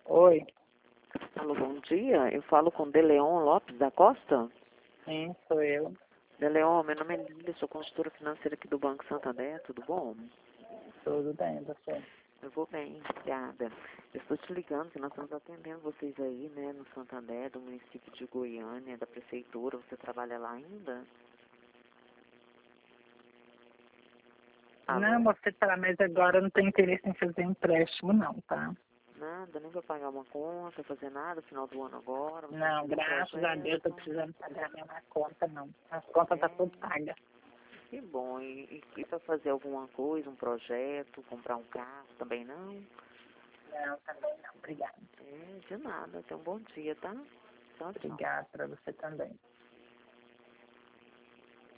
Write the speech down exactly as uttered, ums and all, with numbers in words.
Oi, Alô, bom dia. Eu falo com Deleon Lopes da Costa. sim, sou eu. Deleon, meu nome é Lília, sou consultora financeira aqui do Banco Santander, tudo bom? Tudo bem, você? Eu vou bem, obrigada. Eu estou te ligando que nós estamos atendendo vocês aí, né, no Santander, do município de Goiânia, da prefeitura. Você trabalha lá ainda? Alô? Não, você tá, mas agora eu não tenho interesse em fazer empréstimo não, tá? Nada, nem vai pagar uma conta, fazer nada, final do ano agora. Você Não, fez um graças a Deus, tô projeto. precisando pagar minha conta não. As contas tá tudo paga. Que bom. E, e, e para fazer alguma coisa, um projeto, comprar um carro, também não? Não, também não, obrigada. É, de nada. Tenha um bom dia, tá? Tchau, tchau. Obrigada para você também.